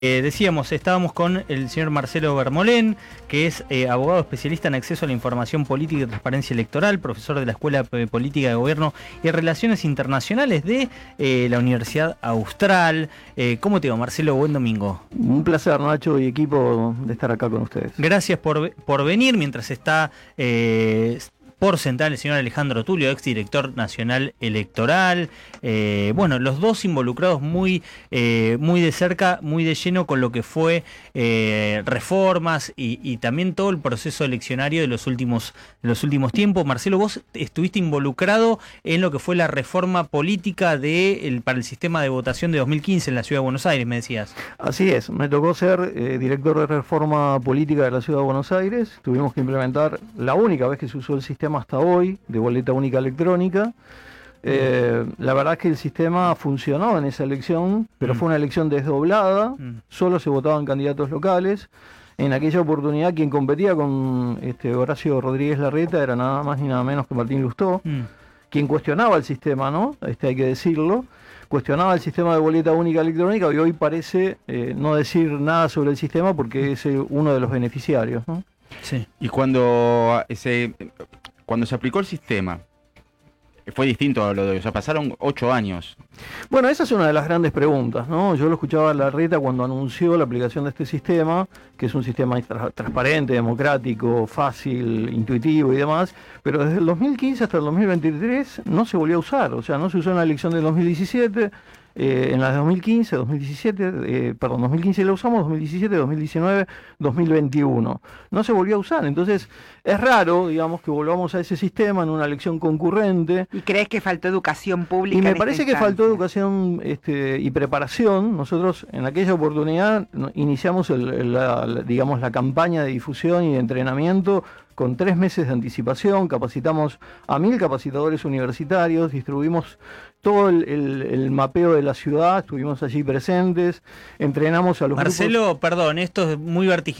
Decíamos, estábamos con el señor Marcelo Bermolén, que es abogado especialista en acceso a la información política y transparencia electoral, profesor de la Escuela Política de Gobierno y Relaciones Internacionales de la Universidad Austral. ¿Cómo te va, Marcelo? Buen domingo. Un placer, Nacho y equipo, de estar acá con ustedes. Gracias por venir, mientras está por sentar el señor Alejandro Tulio, exdirector nacional electoral. Bueno, los dos involucrados muy de cerca, muy de lleno con lo que fue reformas y también todo el proceso eleccionario de los últimos tiempos. Marcelo, vos estuviste involucrado en lo que fue la reforma política para el sistema de votación de 2015 en la Ciudad de Buenos Aires, me decías. Así es, me tocó ser director de reforma política de la Ciudad de Buenos Aires. Tuvimos que implementar la única vez que se usó el sistema hasta hoy, de boleta única electrónica. La verdad es que el sistema funcionó en esa elección, pero fue una elección desdoblada, solo se votaban candidatos locales. En aquella oportunidad quien competía con Horacio Rodríguez Larreta era nada más ni nada menos que Martín Lustó, quien cuestionaba el sistema, ¿no? Hay que decirlo. Cuestionaba el sistema de boleta única electrónica y hoy parece no decir nada sobre el sistema porque es uno de los beneficiarios, ¿no? Sí. Y cuando se aplicó el sistema, fue distinto a lo de... O sea, pasaron 8 años. Bueno, esa es una de las grandes preguntas, ¿no? Yo lo escuchaba a Larreta cuando anunció la aplicación de este sistema, que es un sistema transparente, democrático, fácil, intuitivo y demás, pero desde el 2015 hasta el 2023 no se volvió a usar. O sea, no se usó en la elección del 2017... en las de 2015, 2017, 2015 la usamos, 2017, 2019, 2021. No se volvió a usar, entonces es raro, digamos, que volvamos a ese sistema en una elección concurrente. ¿Y crees que faltó educación pública? Y me parece que faltó educación y preparación. Nosotros en aquella oportunidad iniciamos la campaña de difusión y de entrenamiento con 3 meses de anticipación, capacitamos a 1000 capacitadores universitarios, distribuimos todo el mapeo de la ciudad, estuvimos allí presentes, entrenamos a los Marcelo, grupos. perdón, esto es muy vertiginoso.